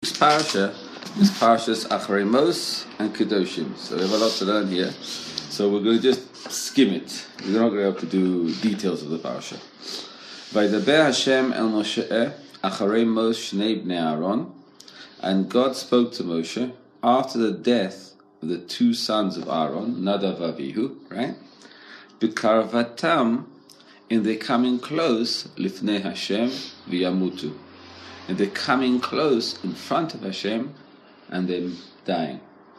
This parasha is Parashas Acharei Mos and Kedoshim. So we have a lot to learn here. So we're going to just skim it. We're not going to be able to do details of the parasha. Vaydaber Hashem el Moshe Acharei Mos Shnei Bnei Aaron. And God spoke to Moshe after the death of the two sons of Aaron, Nadav and Avihu, right? B'karvatam, in their coming close, Lifnei Hashem v'yamutu. And they're coming close in front of Hashem and then dying.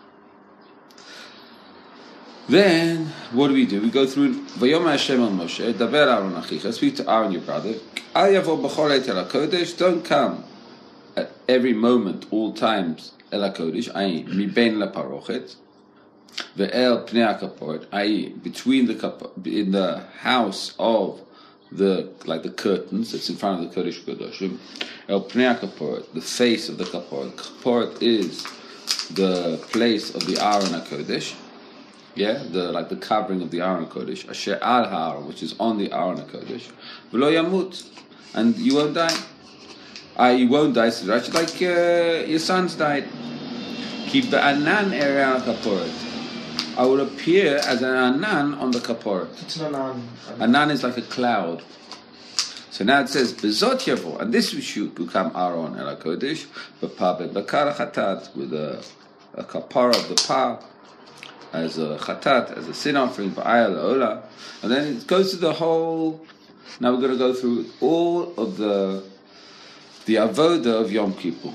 Then, what do? We go through Vayom Hashem al Moshe, Daber Aaron Achicha, speak to Aaron your brother, Al Yavo B'chol Eit El HaKodesh, don't come at every moment, all times, El HaKodesh, i.e. Miben LaParochet, Ve'el Pnei HaKaporet, i.e. between in the house of the curtains that's in front of the Kodesh Kodoshim, El Pnei HaKaporet, the face of the Kaporet. Kaporet is the place of the Aaron HaKodesh, the covering of the Aaron HaKodesh, Asher Al HaAron, which is on the Aaron HaKodesh, V'lo Yamut, and you won't die. You won't die, so like your sons died. Keep the Anan Area Kaporet. I will appear as an Anan on the Kaporet. It's an Anan. Anan is like a cloud. So now it says, Bezot Yavo, and this should become Aaron El HaKodesh, Bakar Chatat, with a kapara of the Pa, as a Chatat, as a sin offering, Ba'ayal Ola. And then it goes to the whole, now we're going to go through all of the Avoda of Yom Kippur.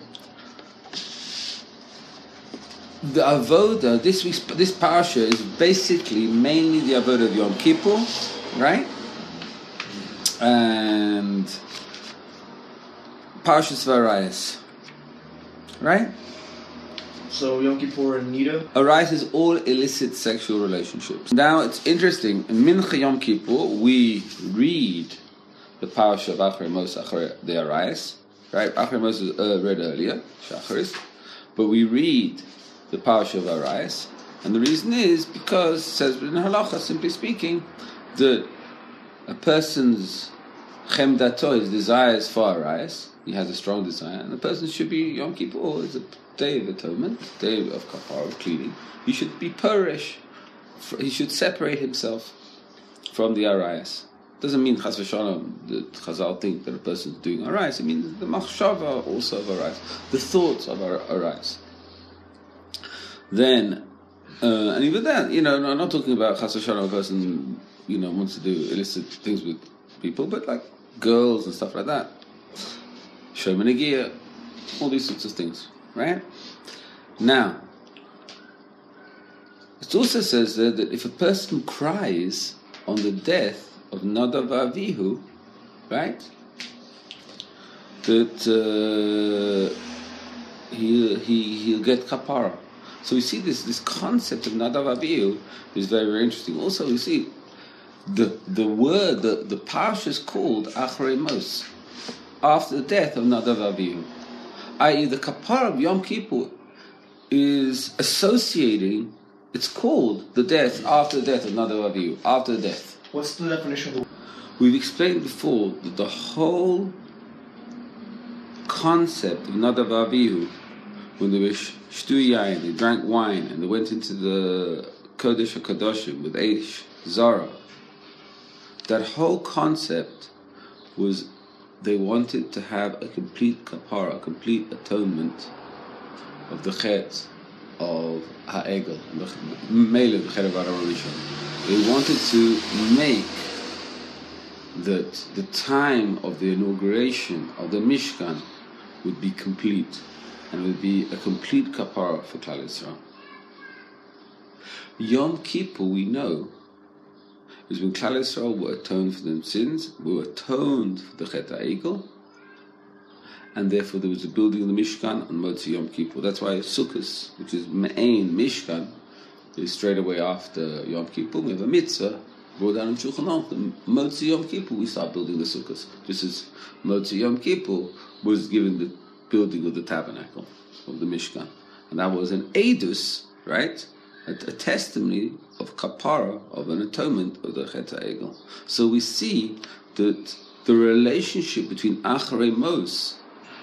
The Avoda, this parasha is basically mainly the Avoda of Yom Kippur, right? And Parashas Varayas, right? So Yom Kippur and Nida? Arayas is all illicit sexual relationships. Now it's interesting, in Mincha Yom Kippur, we read the parasha of Acharei Mos, Acharei the Arayas, right? Acharei Mos is read earlier, Shacharis, but we read the parasha of Arayas, and the reason is because, it says in Halacha, simply speaking, that a person's chemdato, his desires for Arayas, he has a strong desire, and the person should be Yom Kippur, is a day of atonement, day of kapara, of cleaning. He should be purish. He should separate himself from the Arayas. Doesn't mean Chas v'Shalom that Chazal think that a person is doing Arayas. It means the machshava also of Arayas, the thoughts of Arayas. Then, and even then, I'm not talking about Chas v'Shalom, a person, wants to do illicit things with people, but like girls and stuff like that. Shomanegia, all these sorts of things, right? Now, it also says that if a person cries on the death of Nadav and Avihu, right, that he'll get kapara. So we see this concept of Nadav and Avihu is very, very interesting. Also, we see the word, the parsha is called Acharei Mos, after the death of Nadav and Avihu. I.e., the kapara of Yom Kippur is associating, it's called the death after the death of Nadav and Avihu, after the death. What's the definition of the... We've explained before that the whole concept of Nadav and Avihu, when they were shtu yain, they drank wine, and they went into the Kodesh HaKadoshim with Eish Zara, that whole concept was they wanted to have a complete kapara, a complete atonement of the chet of Ha'egel, the Mele, the chet of Aaron Rishon. They wanted to make that the time of the inauguration of the Mishkan would be complete, and would be a complete kapara for Klal Yisrael. Yom Kippur, we know, is when Klal Yisrael were atoned for their sins, were atoned for the Chet HaEgel, and therefore there was a building of the Mishkan on Motzi Yom Kippur. That's why Sukkot, which is Me'ain Mishkan, is straight away after Yom Kippur. We have a mitzvah, brought down in Shulchan Aruch, the Motzi Yom Kippur, we start building the Sukkot. Just as Motzi Yom Kippur was given the building of the tabernacle, of the Mishkan. And that was an edus, right? A testimony of kapara, of an atonement of the Chet HaEgel. So we see that the relationship between Acharei Mos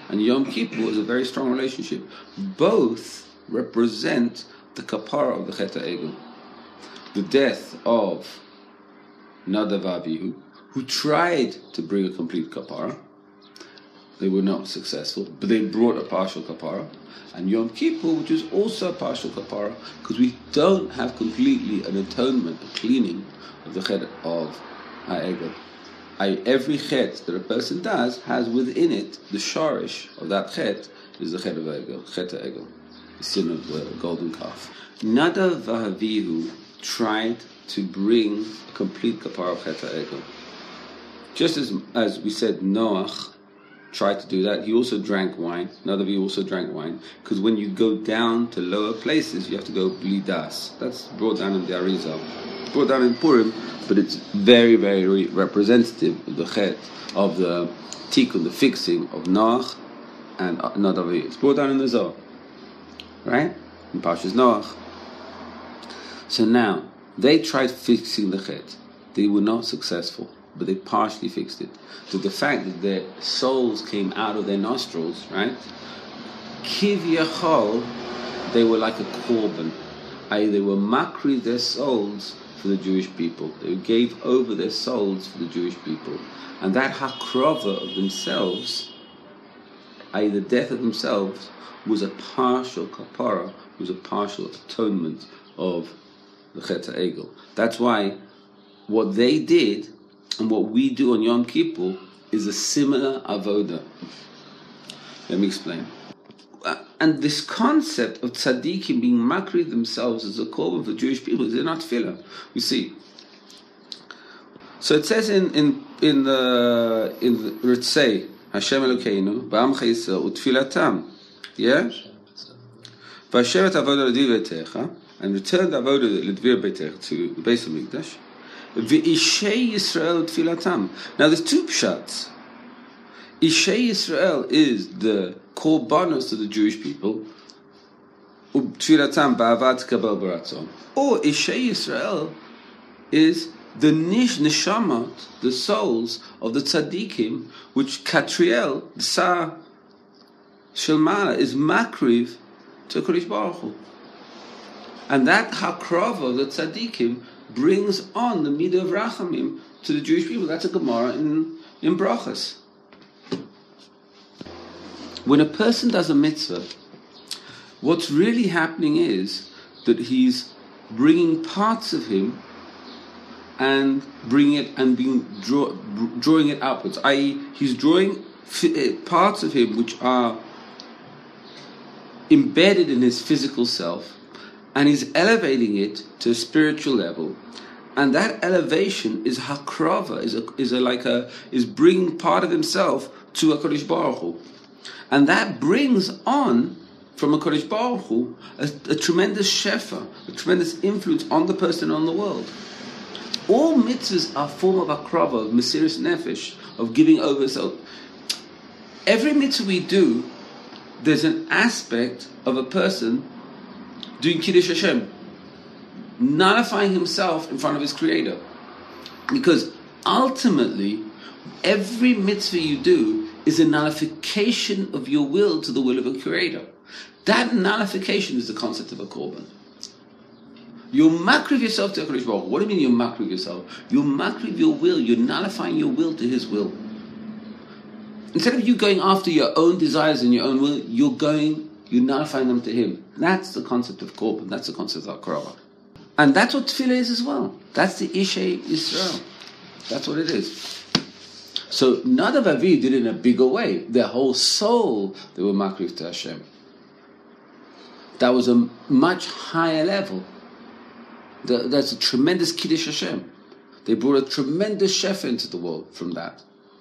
and Yom Kippur is a very strong relationship. Both represent the kapara of the Chet HaEgel. The death of Nadav Avihu, who tried to bring a complete kapara. They were not successful, but they brought a partial kapara. And Yom Kippur, which is also a partial kapara, because we don't have completely an atonement, a cleaning of the Chet of HaEgel. Every Chet that a person does has within it the shorish of that Chet is the Chet of HaEgel, Chet HaEgel, the sin of the golden calf. Nadav Avihu tried to bring a complete kapara of Chet HaEgel. Just as we said, Noach tried to do that. He also drank wine. Nadav also drank wine, because when you go down to lower places, you have to go blidas. That's brought down in the Arizal. It's brought down in Purim, but it's very, very representative of the Chet, of the tikkun, the fixing of Noach and Nadav. It's brought down in the Zohar, right? In Parshas Noach. So now, they tried fixing the Chet. They were not successful, but they partially fixed it. So the fact that their souls came out of their nostrils, right? Kivyachol, they were like a korban. They were makri their souls for the Jewish people. They gave over their souls for the Jewish people. And that hakrova of themselves, the death of themselves, was a partial kapara, was a partial atonement of the Chet HaEgel. That's why what they did and what we do on Yom Kippur is a similar avoda. Let me explain. And this concept of tzaddikim being makri themselves as a korban for Jewish people is not tefillah. We see. So it says in the Ritzei Hashem Elokeinu ba'amcha Yisrael utfilatam, yeah. V'ashevet avoda l'divei beitecha, and return the avoda l'divei beitecha to the base of Mikdash. V'ishei Yisrael tfilatam. Now there's two pshats. Ishei Yisrael is the korbanos of the Jewish people. Tfilatam ba'avat kabel baratzon. Or Ishei Yisrael is the neshamat, the souls of the tzaddikim, which Katriel, the Sa Shelmala, is makriv to Kodesh Baruch Hu. And that hakrava of the tzaddikim brings on the midah of rachamim to the Jewish people. That's a Gemara in Brachas. When a person does a mitzvah, what's really happening is that he's bringing parts of him and bringing it and drawing it upwards. I.e., he's drawing parts of him which are embedded in his physical self, and he's elevating it to a spiritual level, and that elevation is hakrava, is bringing part of himself to a Kodesh Baruch Hu, and that brings on from a Kodesh Baruch Hu a tremendous shefa, a tremendous influence on the person and on the world. All mitzvahs are a form of hakrava, of mesiras nefesh, of giving over. So every mitzvah we do, there's an aspect of a person doing Kiddush Hashem, nullifying himself in front of his Creator. Because ultimately, every mitzvah you do is a nullification of your will to the will of a Creator. That nullification is the concept of a korban. You makriv yourself to a Kodesh Baruch Hu. What do you mean you makriv yourself? You makriv your will, you're nullifying your will to His will. Instead of you going after your own desires and your own will, you're nullifying them to Him. That's the concept of korban. That's the concept of Akrava. And that's what tefillah is as well. That's the Ishei Yisrael. That's what it is. So Nadav Avihu did it in a bigger way. Their whole soul, they were makriv to Hashem. That was a much higher level. That's a tremendous Kiddush Hashem. They brought a tremendous shefa into the world from that.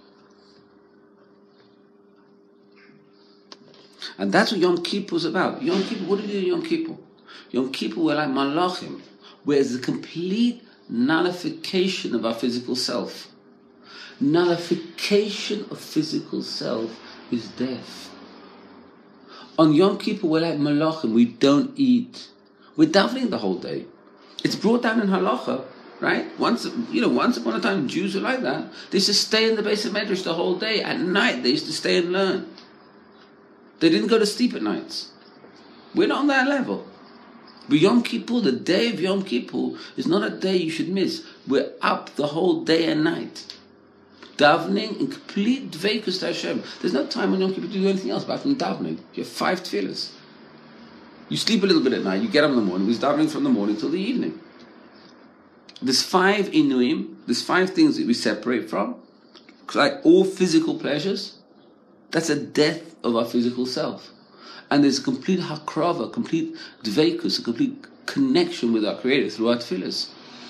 And that's what Yom Kippur is about. Yom Kippur, what do we do in Yom Kippur? Yom Kippur, we're like malachim, where it's a complete nullification of our physical self. Nullification of physical self is death. On Yom Kippur, we're like malachim, we don't eat. We're davening the whole day. It's brought down in halacha, right? Once upon a time, Jews were like that. They used to stay in the base of Medrash the whole day. At night, they used to stay and learn. They didn't go to sleep at nights. We're not on that level. But Yom Kippur, the day of Yom Kippur, is not a day you should miss. We're up the whole day and night, davening in complete dveikus to Hashem. There's no time on Yom Kippur to do anything else apart from davening. You have 5 tefillahs. You sleep a little bit at night, you get up in the morning, we're davening from the morning till the evening. There's 5 inuim, there's 5 things that we separate from, like all physical pleasures. That's a death of our physical self. And there's a complete hakrava, complete dveikus, a complete connection with our Creator through our tefillahs.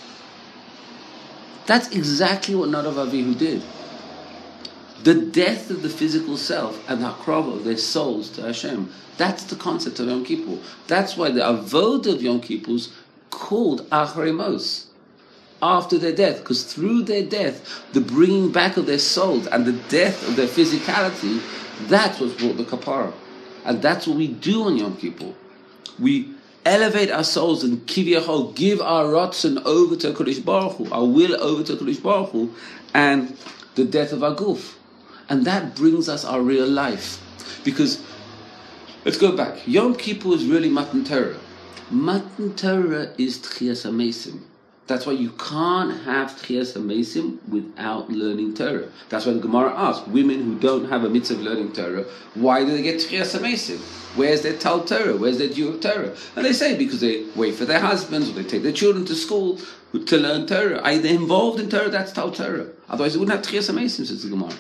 That's exactly what Nadav Avihu did. The death of the physical self and the hakrava of their souls to Hashem. That's the concept of Yom Kippur. That's why the avodah of Yom Kippur is called Acharei Mos, after their death, because through their death, the bringing back of their souls and the death of their physicality, that's what brought the kapara. And that's what we do on Yom Kippur. We elevate our souls and kiviyachol, give our ratzon over to Kodesh Baruch Hu, our will over to Kodesh Baruch Hu, and the death of our guf. And that brings us our real life. Because, let's go back. Yom Kippur is really Matan Torah. Matan Torah is Tchias HaMesim. That's why you can't have Tchias HaMesim without learning Torah. That's why the Gemara asks, women who don't have a mitzvah of learning Torah, why do they get Tchias HaMesim? Where's their Tal Torah? Where's their due of Torah? And they say because they wait for their husbands or they take their children to school to learn Torah. Are they involved in Torah? That's Tal Torah. Otherwise they wouldn't have Tchias HaMesim, says the Gemara.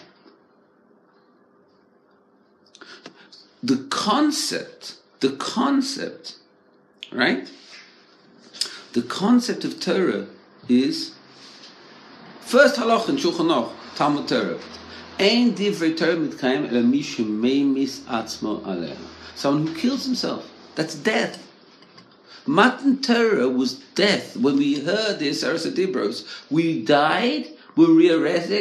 The concept, right? The concept of Torah is, first halach in Shulchan Aruch, Talmud Torah. Ein divrei Torah mitkayim ela mi shemeimis atzmo aleha. Someone who kills himself. That's death. Matan Torah was death. When we heard the Aseres HaDibros, we died, we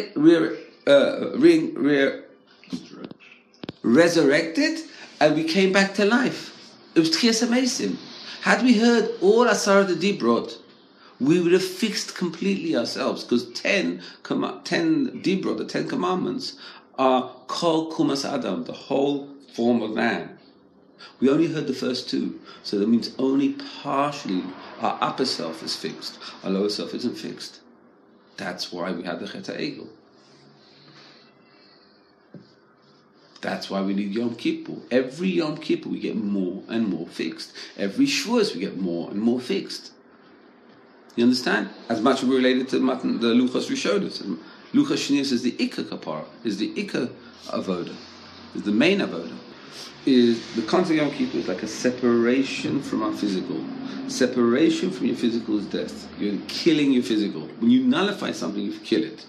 resurrected, and we came back to life. It was Tchias HaMesim. Had we heard all Asar the Dibrot, we would have fixed completely ourselves, because 10 Dibrot, the 10 commandments, are Kol Kumas Adam, the whole form of man. We only heard the first 2, so that means only partially our upper self is fixed, our lower self isn't fixed. That's why we had the Chet HaEgel. That's why we need Yom Kippur. Every Yom Kippur we get more and more fixed. Every Shavuos we get more and more fixed. You understand? As much as we're related to the Luchos Rishonos. Luchos Shnius is the Ikka Kapara, is the Ikka Avoda, is the main Avoda. Is the concept of Yom Kippur is like a separation from our physical. Separation from your physical is death. You're killing your physical. When you nullify something, you kill it.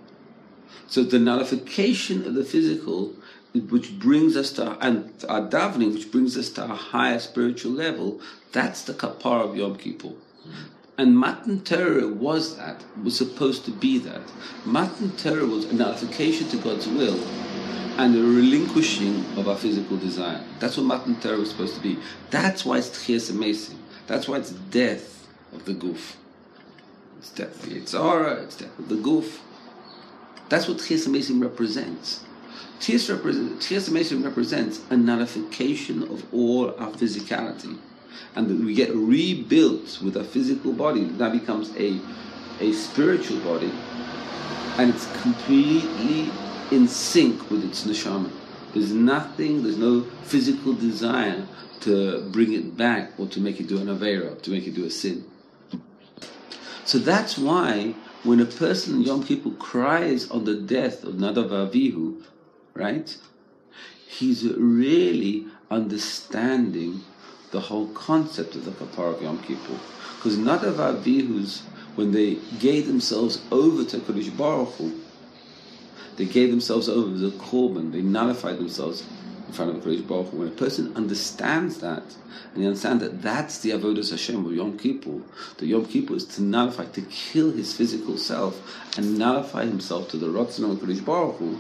So the nullification of the physical, which brings us to our davening, which brings us to a higher spiritual level, that's the kapara of Yom Kippur. And Matan Torah was supposed to be that. Matan Torah was a nullification to God's will and a relinquishing of our physical desire. That's what Matan Torah was supposed to be. That's why it's Tchias HaMesim. That's why it's death of the guf. It's death of the Yitzhara, it's death of the guf. That's what Tchias HaMesim represents. Tchias HaMesim represents a nullification of all our physicality, and that we get rebuilt with our physical body. That becomes a spiritual body, and it's completely in sync with its neshama. There's no physical desire to bring it back or to make it do an aveira, to make it do a sin. So that's why when a person in Yom Kippur cries on the death of Nadav Avihu, right, he's really understanding the whole concept of the kapara of Yom Kippur. Because Nadav Avihu's, when they gave themselves over to Kodesh Baruch Hu, they gave themselves over as a korban, they nullified themselves in front of Kodesh Baruch Hu. When a person understands that, and he understands that that's the avodas Hashem of Yom Kippur, the Yom Kippur is to nullify, to kill his physical self and nullify himself to the Ratzon of Kodesh Baruch Hu,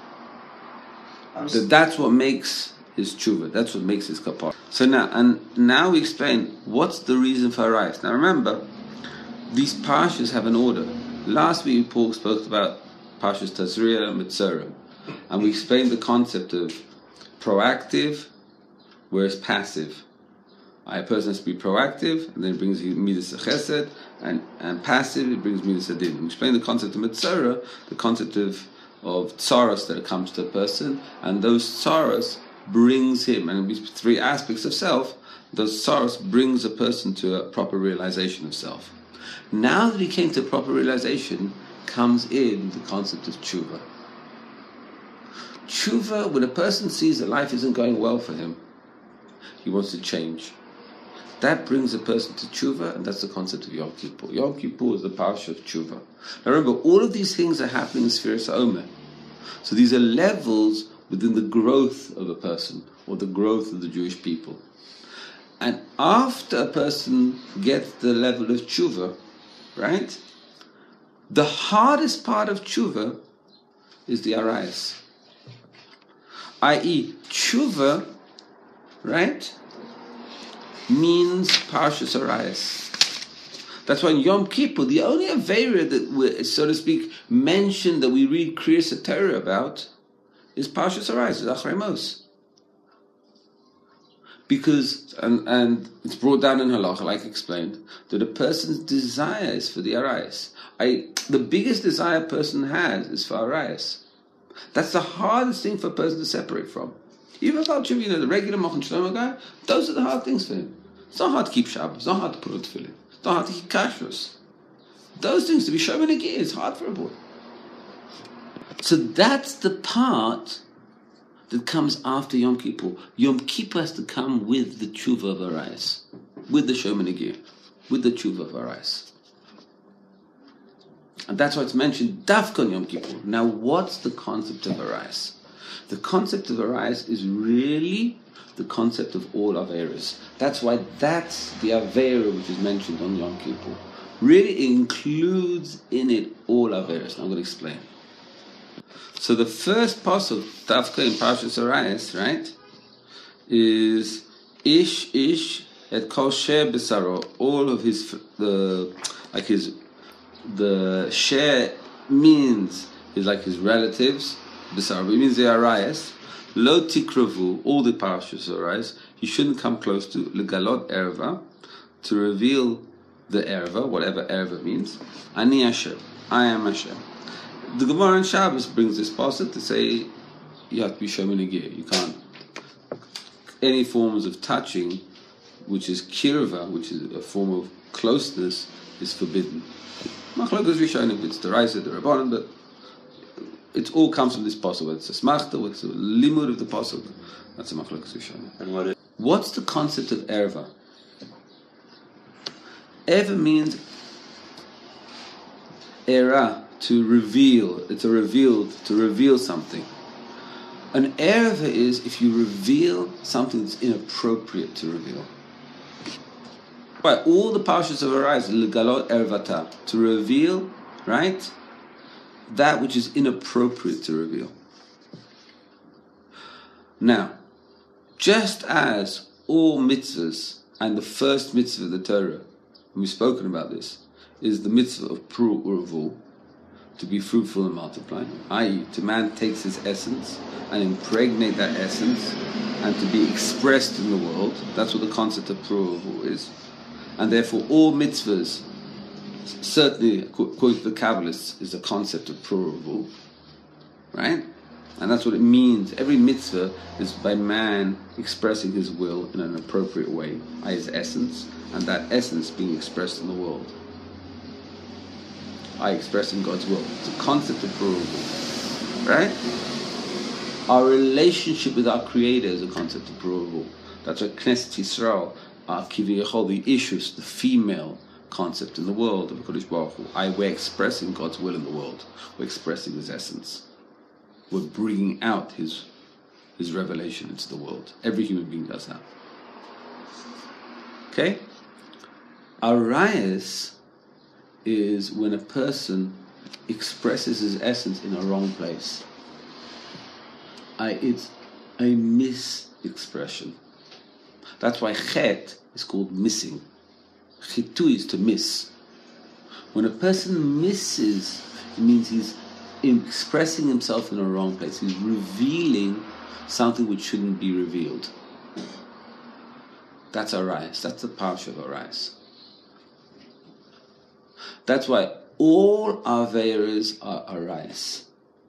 that's what makes his tshuva, that's what makes his kapara. So now we explain what's the reason for Arayos. Now remember, these parshas have an order. Last week Paul spoke about Parshas Tazria and Mitzrayim, and we explained the concept of proactive, whereas passive. A person has to be proactive, and then it brings you midas chesed, and passive, it brings midas adin. We explain the concept of mitzvah, the concept of tsaros that comes to a person, and those tsaros brings him, and it'll be three aspects of self. Those tsaros brings a person to a proper realization of self. Now that he came to proper realization, comes in the concept of tshuva. Tshuva, when a person sees that life isn't going well for him, he wants to change. That brings a person to tshuva, and that's the concept of Yom Kippur. Yom Kippur is the parsha of tshuva. Now remember, all of these things are happening in Sfiras HaOmer. So these are levels within the growth of a person, or the growth of the Jewish people. And after a person gets the level of tshuva, right, the hardest part of tshuva is the arayos. I.e., tshuva, right, means Parshas Arayos. That's why in Yom Kippur, the only Aveira that we, so to speak, mentioned that we read Kriyas HaTorah about is Parshas Arayos, Achrei Mos. Because, and it's brought down in Halacha, like explained, that a person's desire is for the Arayos. The biggest desire a person has is for Arayos. That's the hardest thing for a person to separate from. Even about Tshuva, the regular Mochen Shlomo guy, those are the hard things for him. It's not hard to keep Shabbos, it's not hard to put on tefillin, it's not hard to keep kashrus. Those things, to be shomen agir, is hard for a boy. So that's the part that comes after Yom Kippur. Yom Kippur has to come with the tshuva of Arayos, with the shomen agir, with the tshuva of Arayos. And that's why it's mentioned Dafka on Yom Kippur. Now, what's the concept of Arayos? The concept of Arayos is really the concept of all Averas. That's why that's the Avera which is mentioned on Yom Kippur. Really includes in it all Averas. Now I'm going to explain. So the first pasuk, Dafka in Parshas Arayos, right, is Ish et kol sheh b'saro. All of his, the share means is like his relatives. B'saro, it means the Arayos. Lo tikravu, all the parashas Arayos, he shouldn't come close to legalot erva, to reveal the erva, whatever erva means. Ani Hashem, I am Hashem. The Gemara in Shabbos brings this pasuk to say you have to be shomen agir. You can't. Any forms of touching, which is kirva, which is a form of closeness, is forbidden. Machlokas Rishonim, it's the Raisa, the Rabbanan, but it all comes from this pasuk. It's a smachta, it's a limud of the pasuk. That's a machlokas Rishonim. And what's the concept of erva? Erva means era, to reveal. It's a revealed, to reveal something. An erva is if you reveal something that's inappropriate to reveal. Right, all the parshas of Arayos, legalot ervata, to reveal, right, that which is inappropriate to reveal. Now, just as all mitzvahs, and the first mitzvah of the Torah, and we've spoken about this, is the mitzvah of pru urvu, to be fruitful and multiply, i.e., to man takes his essence and impregnate that essence and to be expressed in the world. That's what the concept of pru urvu is. And therefore all mitzvahs, certainly according to the Kabbalists, is a concept of pru urvu, right? And that's what it means. Every mitzvah is by man expressing his will in an appropriate way, by his essence, and that essence being expressed in the world. I express in God's will. It's a concept of pru urvu, right? Our relationship with our Creator is a concept of pru urvu. That's why Knesset Yisrael, our Kiviyachol, the Ishus, the female concept in the world of HaKadosh Baruch Hu. We're expressing God's will in the world. We're expressing His essence. We're bringing out His revelation into the world. Every human being does that. Okay? Arayos is when a person expresses his essence in a wrong place. It's a mis-expression. That's why chet is called missing. Chitu is to miss. When a person misses, it means he's expressing himself in a wrong place. He's revealing something which shouldn't be revealed. That's Arayas. That's the parsha of Arayas. That's why all Averas are Arayas.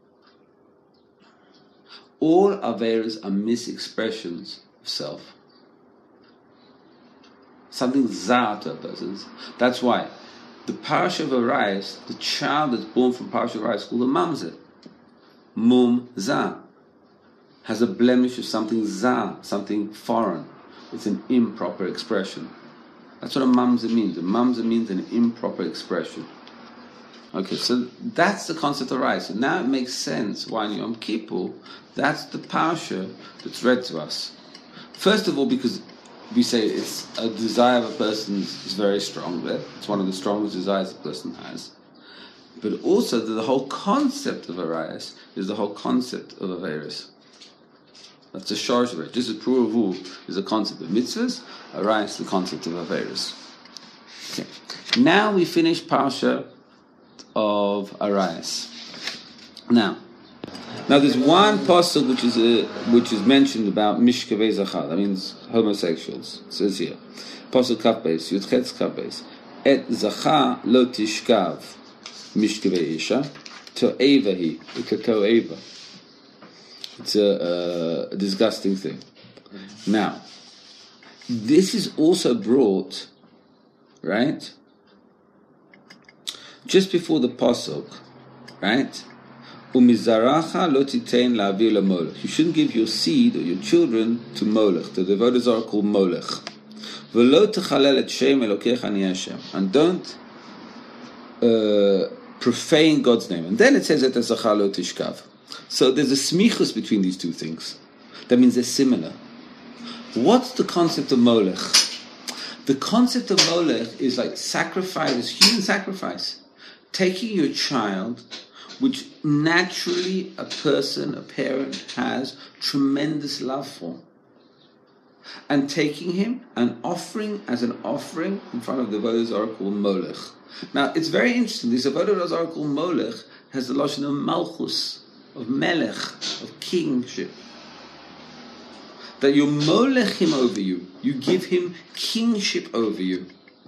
All Averas are misexpressions of self. Something zah to a person. That's why the parsha of Arayas, the child that's born from parsha of Arayas, is called a mamzer. Mum zah. Has a blemish of something zah, something foreign. It's an improper expression. That's what a mamzer means. A mamzer means an improper expression. Okay, so that's the concept of Arayas. So now it makes sense why in Yom Kippur, that's the parsha that's read to us. First of all, because we say it's a desire of a person is very strong there. It's one of the strongest desires a person has. But also the whole concept of Arayas is the whole concept of Averis. That's the shorsh of it. Just as Puruvu is the concept of mitzvahs, Arayas is the concept of Averis. Okay. Now we finish Parsha of Arayas. Now there's one pasuk which is mentioned about mishkavei zachar. That means homosexuals. It says here, pasuk kaf beis yudchetz kaf beis et zachar lo tishkav mishkavei isha to'eva hi. It's a to'eva. It's a disgusting thing. Now, this is also brought, right, just before the pasuk, right? Umizaracha lo titein la'avir lamolech. You shouldn't give your seed or your children to Molech. The devoted Zarah called Molech. V'lo techalel et shem elokecha ani Hashem. And don't profane God's name. And then it says et zachar lo tishkav. So there's a smichus between these two things. That means they're similar. What's the concept of Molech? The concept of Molech is like sacrifice, human sacrifice. Taking your child, which naturally a parent has tremendous love for, and taking him and offering as an offering in front of the Avodah Zarah called Molech. Now it's very interesting. This Avodah Zarah called Molech has the lashon of Malchus, of Melech, of kingship. That you molech him over you. You give him kingship over you.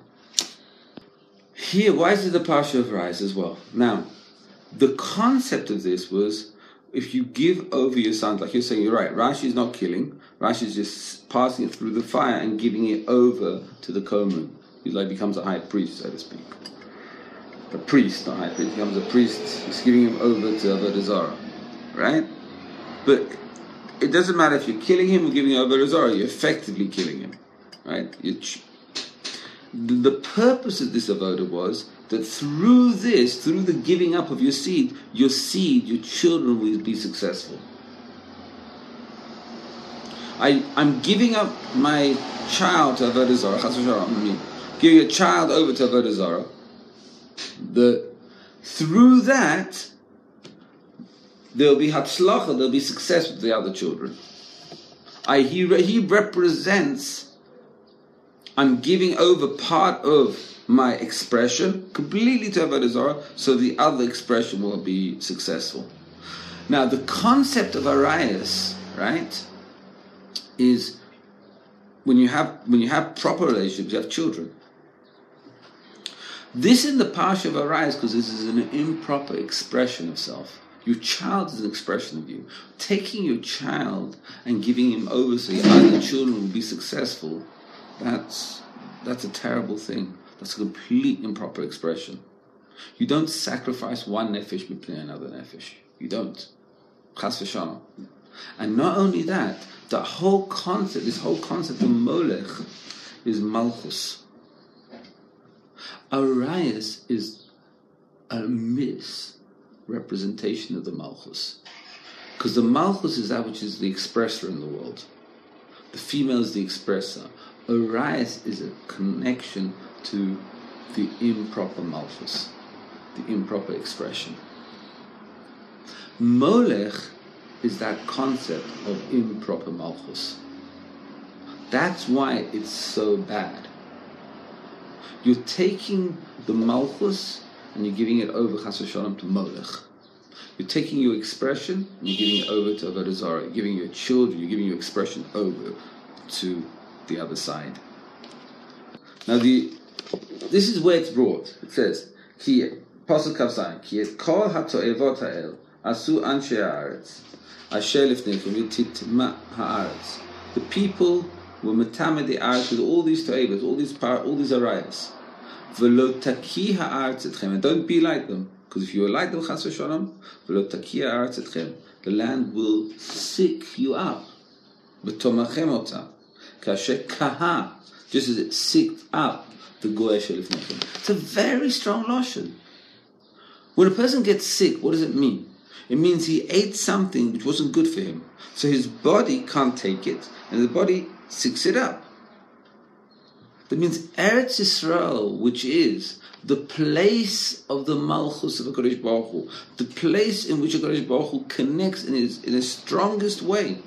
Here, why is it the Parsha of Arayas as well? Now, the concept of this was, if you give over your son, like you're saying, you're right, Rashi is not killing. Rashi is just passing it through the fire and giving it over to the Kohen. He like becomes a high priest, so to speak. A priest, not high priest, he becomes a priest. He's giving him over to Avodah Zarah. Right? But it doesn't matter if you're killing him or giving him Avodah Zarah, you're effectively killing him. Right? The purpose of this Avodah was that through the giving up of your seed, your children will be successful. I'm giving up my child to Avodah Zarah, giving a child over to Avodah Zarah. Through that, there'll be hatzlacha, there'll be success with the other children. He represents, I'm giving over part of my expression completely to Avodah Zarah, so the other expression will be successful. Now, the concept of Arayas, right, is when you have proper relationships, you have children. This in the Parsha of Arayas, because this is an improper expression of self. Your child is an expression of you. Taking your child and giving him over so your other children will be successful, that's a terrible thing. That's a complete improper expression. You don't sacrifice one nefesh b'pnei another nefesh. You don't. Chas v'shalom. And not only that, this whole concept of Molech is Malchus. Arayas is a misrepresentation of the Malchus. Because the Malchus is that which is the expressor in the world. The female is the expressor. Arayas is a connection to the improper Malchus, the improper expression. Molech is that concept of improper Malchus. That's why it's so bad. You're taking the Malchus and you're giving it over Chas v'Shalom to Molech. You're taking your expression and you're giving it over to Avodah Zarah. You're giving your children, you're giving your expression over to the other side. Now this is where it's brought. It says, Ki Pasuk Kav Zayin, Ki et kol hato'evot ha'el asu anshe ha'aretz asher lifnechem v'titma ha'aretz. The people were metamed the earth with all these to'evot, all these arayas. V'lo taki ha'aretz etchem. And don't be like them. Because if you are like them, chas v'shalom, v'lo taki ha'aretz etchem, the land will sick you up. V'tomachem ota. Kasher kaha. Just as it sicked up the goy shel lifnechem. It's a very strong lashon. When a person gets sick, what does it mean? It means he ate something which wasn't good for him. So his body can't take it, and the body sicks it up. That means Eretz Yisrael, which is the place of the Malchus of HaKadosh Baruch Hu, the place in which HaKadosh Baruch Hu connects in his strongest way,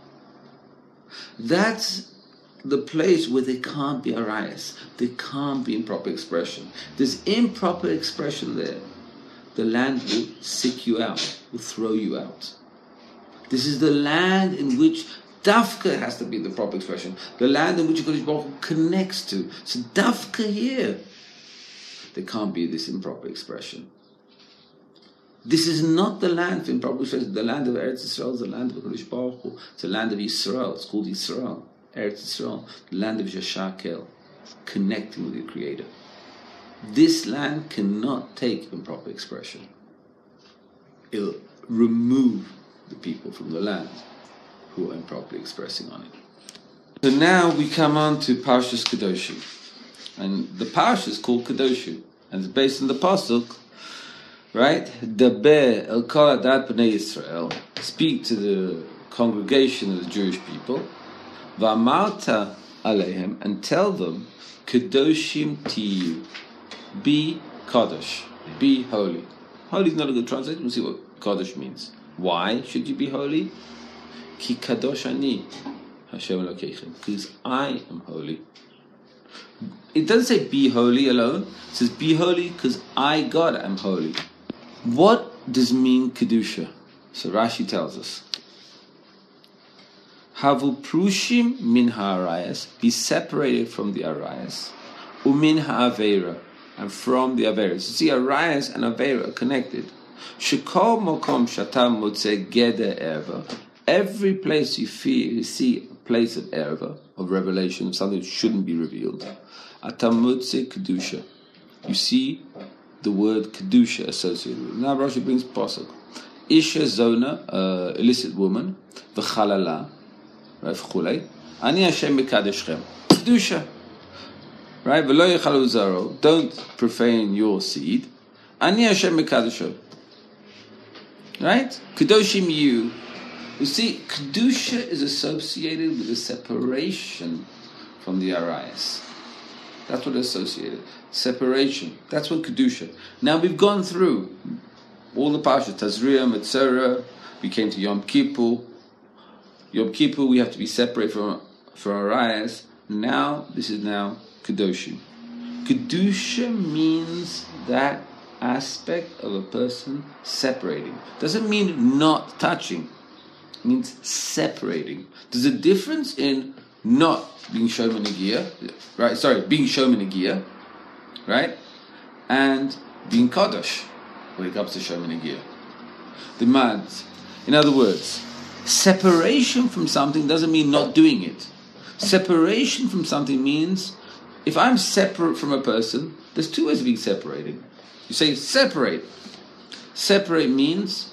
that's the place where there can't be arayas, there can't be improper expression. There's improper expression there. The land will sick you out, will throw you out. This is the land in which Dafka has to be the proper expression. The land in which HaKadosh Baruch Hu connects to. So Dafka here, there can't be this improper expression. This is not the land for improper expression. The land of Eretz Yisrael is the land of HaKadosh Baruch Hu. It's the land of Yisrael. It's called Yisrael. Eretz Yisrael, the land of Yeshakel, connecting with the Creator. This land cannot take improper expression. It'll remove the people from the land who are improperly expressing on it. So now we come on to Parshas Kedoshim. And the Parsha is called Kedoshim. And it's based on the Pasuk, right? Daber el kol adat b'nei Yisrael. Speak to the congregation of the Jewish people. V'amarta alehem, and tell them, Kedoshim tiyu. Be Kadosh. Be holy. Holy is not a good translation. We'll see what Kadosh means. Why should you be holy? Ki Kadosh ani Hashem Elokeichem. Because I am holy. It doesn't say be holy alone. It says be holy because I, God, am holy. What does mean Kedusha? So Rashi tells us. Havu prushim min ha'arayas. Be separated from the arayas. Umin ha'avera. And from the Averas. You see, Arayas and Avera are connected. Shekol mokom shatam motze geder erva. Every place you see a place of erva, of revelation, of something that shouldn't be revealed. Atam motze kedusha. You see the word kedusha associated with it. Now Rashi brings pasuk. Isha zona, illicit woman, v'chalala, v'chulei. Ani Hashem mekadeschem. Kedusha. Right? V'lo yechalu zaro. Don't profane your seed. Ani Hashem mekadosho. Right? Kedoshim you. You see, Kedusha is associated with the separation from the Arayas. That's what it's associated. Separation. That's what Kedusha. Now we've gone through all the Parshas. Tazria, Metzora. We came to Yom Kippur. Yom Kippur we have to be separate from Arayas. Now, this is now Kedoshim. Kedusha means that aspect of a person separating. Doesn't mean not touching. It means separating. There's a difference in not being Shomer Negiah, right? Sorry, being Shomer Negiah, right? And being Kadosh when it comes to Shomer Negiah. The Mads. In other words, separation from something doesn't mean not doing it. Separation from something means if I'm separate from a person, there's two ways of being separated. You say separate. Separate means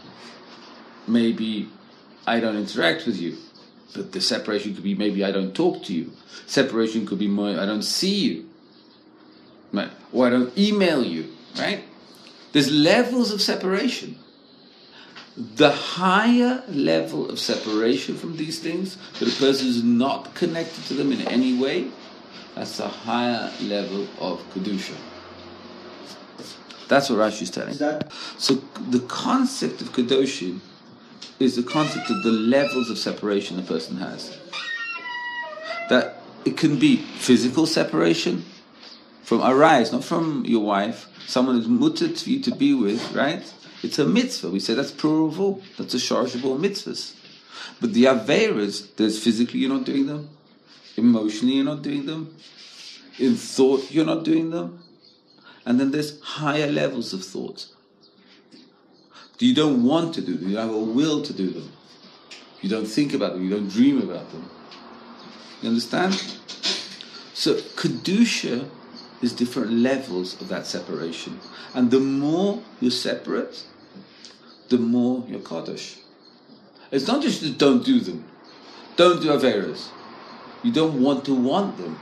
maybe I don't interact with you. But the separation could be maybe I don't talk to you. Separation could be more I don't see you. Right? Or I don't email you. Right? There's levels of separation. The higher level of separation from these things, that a person is not connected to them in any way, that's a higher level of Kedusha. That's what Rashi is telling. So the concept of Kedoshim is the concept of the levels of separation a person has. That it can be physical separation from Arayas, not from your wife, someone who's mutter for you to be with, right? It's a mitzvah. We say that's plural. That's a shorsh of all mitzvahs. But the Averas, there's physically you're not doing them, emotionally you're not doing them, in thought you're not doing them, and then there's higher levels of thought. You don't want to do them, you have a will to do them. You don't think about them, you don't dream about them. You understand? So Kedusha is different levels of that separation. And the more you're separate, the more you're Kaddish. It's not just that don't do them. Don't do Averas. You don't want to want them.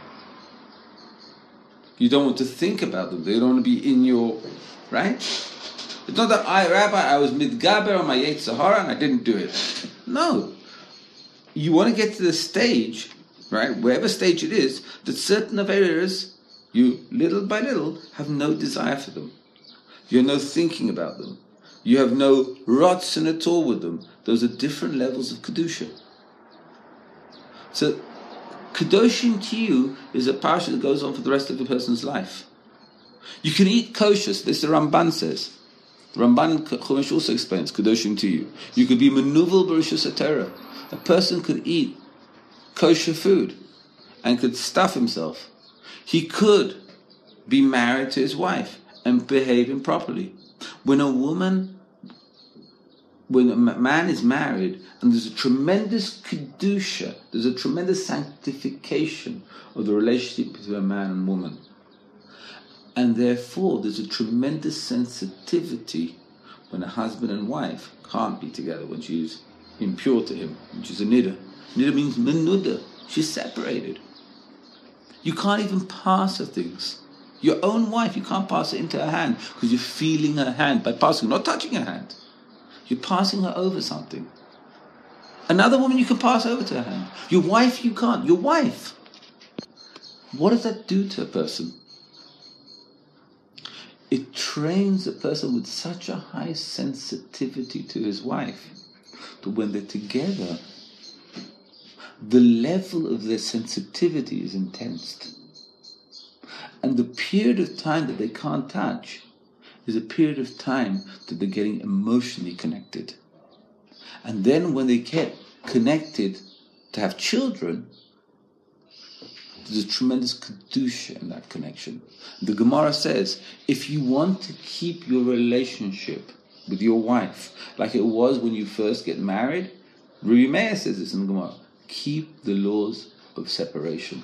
You don't want to think about them. They don't want to be in your... Right? It's not that I was midgaber on my Yetzer Hara and I didn't do it. No. You want to get to the stage, right, wherever stage it is, that certain Averas, you, little by little, have no desire for them. You have no thinking about them. You have no rotzen at all with them. Those are different levels of Kedusha. So, Kedoshim to you is a parsha that goes on for the rest of a person's life. You can eat kosher, this the Ramban says. The Ramban Chumash also explains Kedoshim to you. You could be menuvel b'rishus HaTorah. A person could eat kosher food and could stuff himself. He could be married to his wife and behave improperly. When a man is married and there's a tremendous kedusha, there's a tremendous sanctification of the relationship between a man and woman. And therefore there's a tremendous sensitivity when a husband and wife can't be together, when she's impure to him, when she's a nida. Nida means menuda, she's separated. You can't even pass her things. Your own wife, you can't pass it into her hand because you're feeling her hand by passing, not touching her hand. You're passing her over something. Another woman you can pass over to her hand. Your wife you can't. Your wife. What does that do to a person? It trains a person with such a high sensitivity to his wife that when they're together, the level of their sensitivity is intense. And the period of time that they can't touch is a period of time that they're getting emotionally connected. And then when they get connected to have children, there's a tremendous kedusha in that connection. The Gemara says, if you want to keep your relationship with your wife like it was when you first get married, Rabbi Meir says this in the Gemara, keep the laws of separation.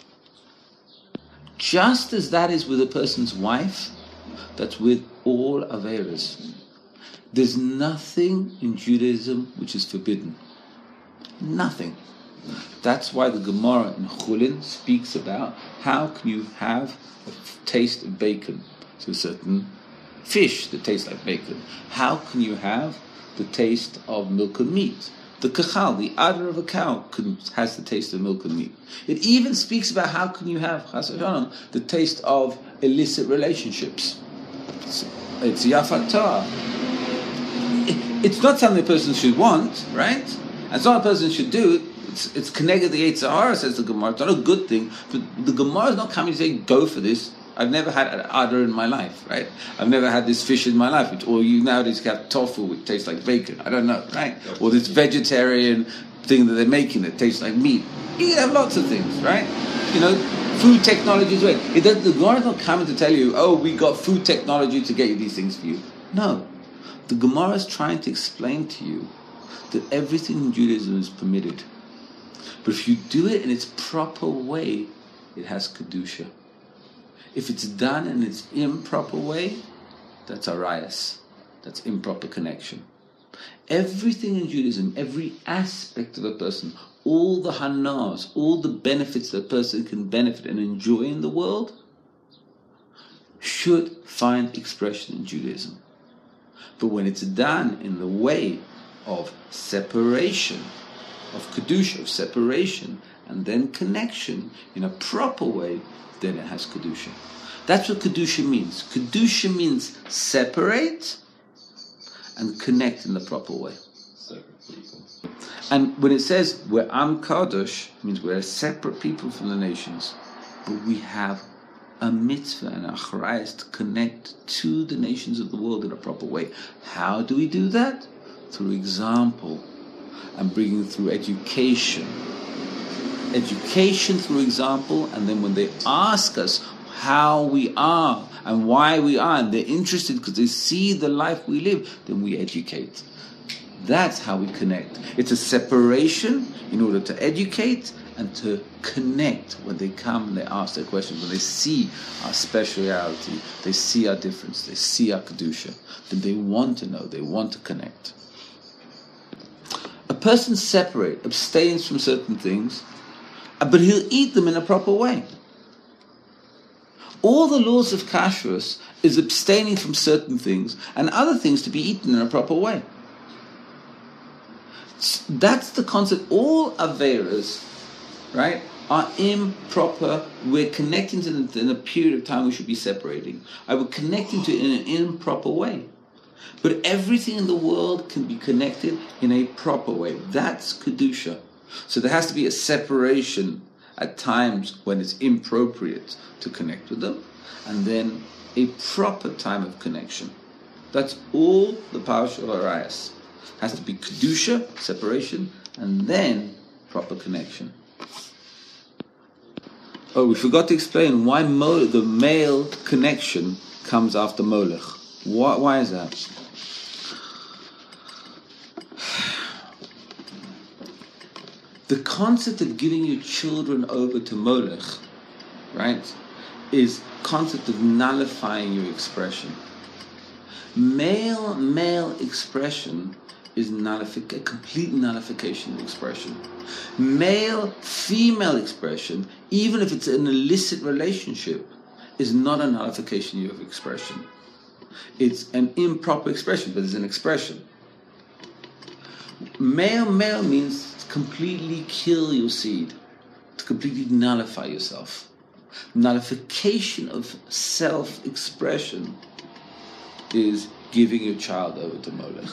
Just as that is with a person's wife, that's with all Averas. There's nothing in Judaism which is forbidden. Nothing. That's why the Gemara in Chulin speaks about how can you have a taste of bacon. So a certain fish that tastes like bacon. How can you have the taste of milk and meat? The kachal, the udder of a cow, has the taste of milk and meat. It even speaks about how can you have the taste of illicit relationships. It's yafat Torah. It's not something a person should want, right? It's not a person should do. It's connected to the Yetzer Hara, says the Gemara. It's not a good thing. But the Gemara is not coming to say, go for this. I've never had an udder in my life, right? I've never had this fish in my life. Or you nowadays have tofu, which tastes like bacon. I don't know, right? Or this vegetarian thing that they're making that tastes like meat. You can have lots of things, right? You know, food technology is right. The Gemara is not coming to tell you, oh, we got food technology to get you these things for you. No. The Gemara is trying to explain to you that everything in Judaism is permitted. But if you do it in its proper way, it has Kedusha. If it's done in its improper way, that's arayas. That's improper connection. Everything in Judaism, every aspect of a person, all the hanas, all the benefits that a person can benefit and enjoy in the world, should find expression in Judaism. But when it's done in the way of separation, of Kedusha, of separation, and then connection in a proper way, then it has Kedusha. That's what Kedusha means. Kedusha means separate and connect in the proper way. And when it says we're Am Kadosh, it means we're a separate people from the nations, but we have a mitzvah and a achrayus to connect to the nations of the world in a proper way. How do we do that? Through example and bringing through education. Education through example, and then when they ask us how we are and why we are, and they're interested because they see the life we live, then we educate. That's how we connect. It's a separation in order to educate and to connect when they come and they ask their questions, when they see our speciality, they see our difference, they see our kedusha, then they want to know, they want to connect. A person abstains from certain things, but he'll eat them in a proper way. All the laws of kashrus is abstaining from certain things and other things to be eaten in a proper way. That's the concept. All averas, right, are improper. We're connecting to them in a period of time we should be separating. We're connecting to it in an improper way. But everything in the world can be connected in a proper way. That's kedusha. So there has to be a separation at times when it's inappropriate to connect with them, and then a proper time of connection. That's all the parasha of Arayos. Has to be kedusha, separation, and then proper connection. Oh, we forgot to explain why the male connection comes after molech. Why is that? The concept of giving your children over to molech, right, is concept of nullifying your expression. Male expression is a complete nullification of expression. Female expression, even if it's an illicit relationship, is not a nullification of expression. It's an improper expression, but it's an expression. Male means to completely kill your seed, to completely nullify yourself. Nullification of self-expression is giving your child over to molech.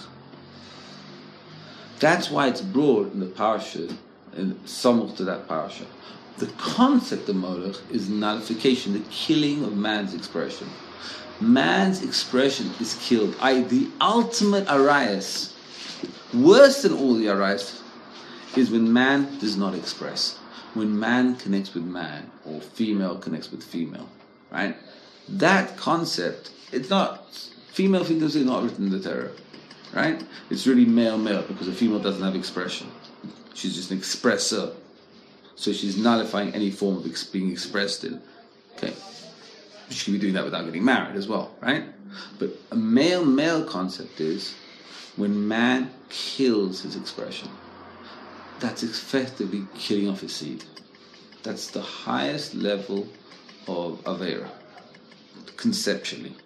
That's why it's brought in the parasha, and samuch to that parasha. The concept of molech is nullification, the killing of man's expression. Man's expression is killed. The ultimate arayos, worse than all the arayos, is when man does not express. When man connects with man, or female connects with female, right? That concept, it's not, female is not written in the Torah, right? It's really male, because a female doesn't have expression. She's just an expressor. So she's nullifying any form of being expressed in. Okay. She can be doing that without getting married as well, right? But a male concept is when man kills his expression. That's effectively killing off his seed. That's the highest level of Avera, conceptually.